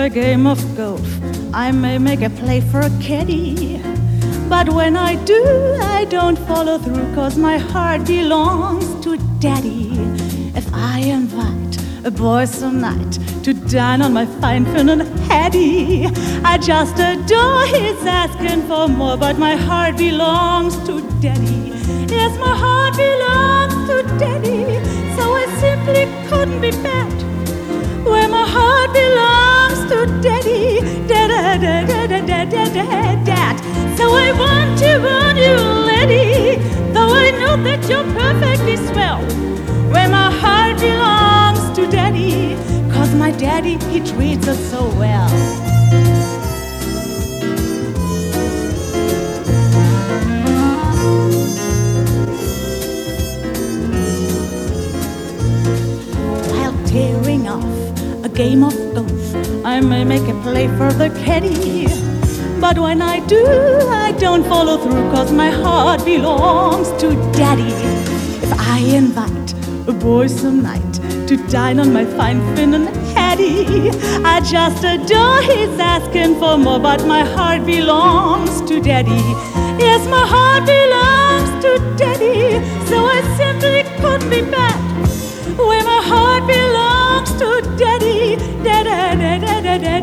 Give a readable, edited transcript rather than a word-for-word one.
a game of golf. I may make a play for a caddy, but when I do, I don't follow through, 'cause my heart belongs to Daddy. If I invite a boy some night to dine on my fine Finnan Haddie, I just adore his asking for more, but my heart belongs to Daddy. Yes, my heart belongs to Daddy, so I simply couldn't be bad. Where my heart belongs to Daddy, Dad. So I want you, lady, though I know that you're perfectly swell. Where my heart belongs to Daddy, 'cause my daddy, he treats us so well. While tearing off a game of golf, I may make a play for the caddy, but when I do, I don't follow through, 'cause my heart belongs to Daddy. If I invite a boy some night to dine on my fine Finnan Haddie, I just adore his asking for more, but my heart belongs to Daddy. Yes, my heart belongs to Daddy, so I simply couldn't be bad. Where my heart belongs to Daddy,